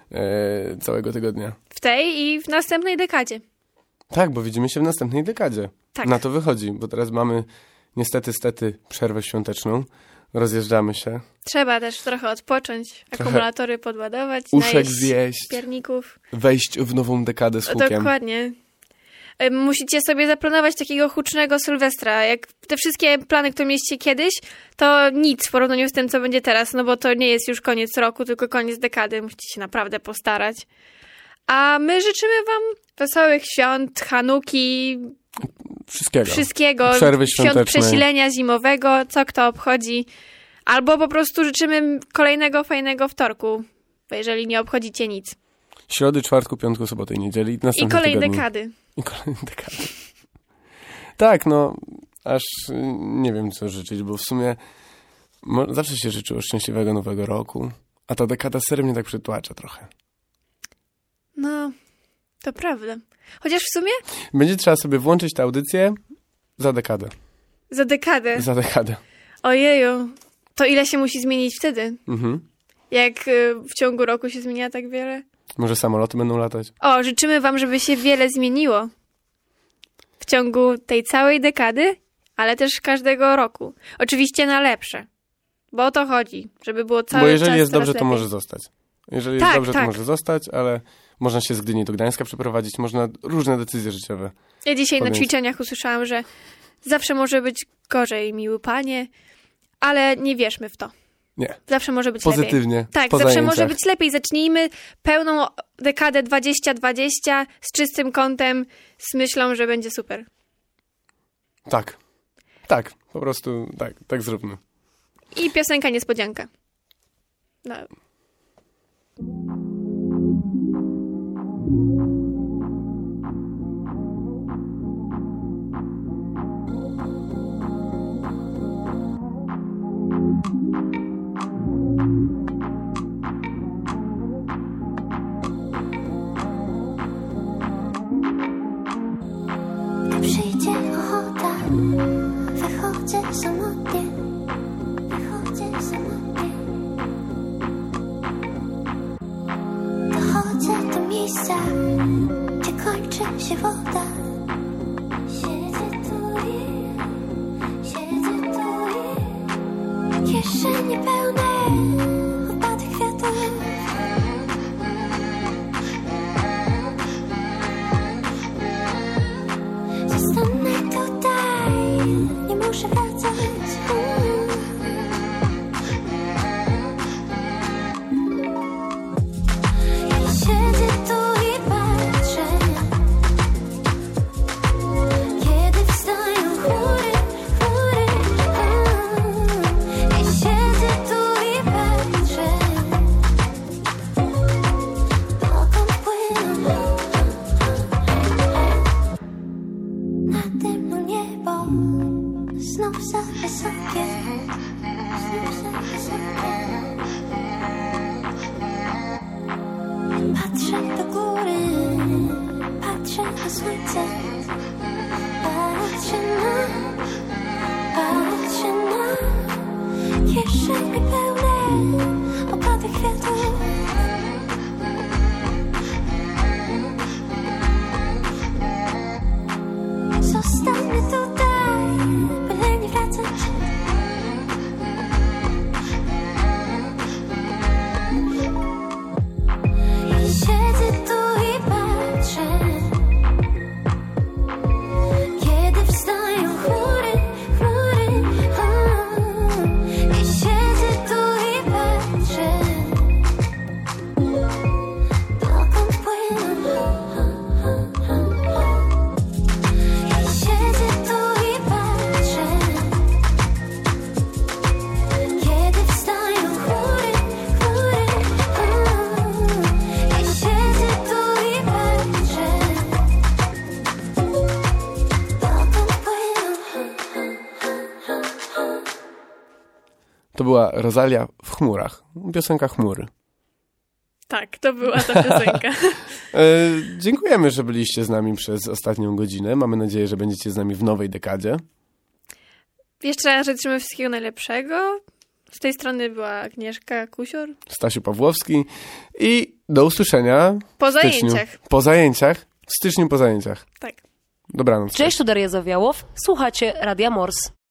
całego tygodnia. W tej i w następnej dekadzie. Tak, bo widzimy się w następnej dekadzie. Tak. Na to wychodzi, bo teraz mamy niestety przerwę świąteczną. Rozjeżdżamy się. Trzeba też trochę odpocząć, akumulatory podładować, uszek zjeść, pierników. Wejść w nową dekadę z hukiem. Dokładnie. Musicie sobie zaplanować takiego hucznego Sylwestra. Jak te wszystkie plany, które mieliście kiedyś, to nic w porównaniu z tym, co będzie teraz, no bo to nie jest już koniec roku, tylko koniec dekady. Musicie się naprawdę postarać. A my życzymy wam wesołych świąt, Hanuki, wszystkiego. Przerwy świątecznej. Świąt przesilenia zimowego, co kto obchodzi. Albo po prostu życzymy kolejnego fajnego wtorku, jeżeli nie obchodzicie nic. Środy, czwartku, piątku, soboty i niedzieli. I kolejne dekady. Tak, no, aż nie wiem, co życzyć, bo w sumie zawsze się życzyło szczęśliwego nowego roku, a ta dekada serio mnie tak przytłacza trochę. No, to prawda. Chociaż w sumie... Będzie trzeba sobie włączyć tę audycję za dekadę. Za dekadę? Za dekadę. Ojeju, to ile się musi zmienić wtedy? Mhm. Jak w ciągu roku się zmienia tak wiele? Może samoloty będą latać? O, życzymy wam, żeby się wiele zmieniło w ciągu tej całej dekady, ale też każdego roku. Oczywiście na lepsze, bo o to chodzi, żeby było cały czas Bo jeżeli jest coraz dobrze, to lepiej. może zostać. Jeżeli Tak, jest dobrze, tak. to może zostać, ale można się z Gdyni do Gdańska przeprowadzić, można różne decyzje życiowe. Ja dzisiaj na podjąć. ćwiczeniach usłyszałam, że zawsze może być gorzej, miły panie, ale nie wierzmy w to. Nie. Zawsze może być Pozytywnie, lepiej. Tak, po zawsze zajęciach. może być lepiej. Zacznijmy pełną dekadę 2020 z czystym kątem, z myślą, że będzie super. Tak. Tak, po prostu tak zróbmy. I piosenka niespodzianka. No. Gdy przyjdzie ochota, wychodzę samotnie. Dochodzę do miejsca, gdzie kończy się woda. Siedzę tu i kieszenie pełne opadłych kwiatów. Zostanę tutaj, nie muszę wracać. Siedzę tu i patrzę, kiedy wstają chmury. I siedzę tu i patrzę, dokąd płyną. Nade mną niebo znów za wysokie. Patrzę do góry, patrzę na słońce. Patrzę na kieszenie pełne opadłych kwiatów. Zostanę tutaj, byle nie wracać. Siedzę tu i patrzę, kiedy wstają chmury. I siedzę tu i patrzę, dokąd płyną. I siedzę tu i patrzę, kiedy wstają chmury. I siedzę tu i patrzę, dokąd płyną. To była Rosalia w chmurach. Piosenka Chmury. Tak, to była ta piosenka. Dziękujemy, że byliście z nami przez ostatnią godzinę. Mamy nadzieję, że będziecie z nami w nowej dekadzie. Jeszcze raz życzymy wszystkiego najlepszego. Z tej strony była Agnieszka Kusior. Stasiu Pawłowski i do usłyszenia Po w styczniu. zajęciach. Po zajęciach. W styczniu po zajęciach. Tak. Dobranoc. Cześć, tu Daria Zawiałow. Słuchacie Radia Mors.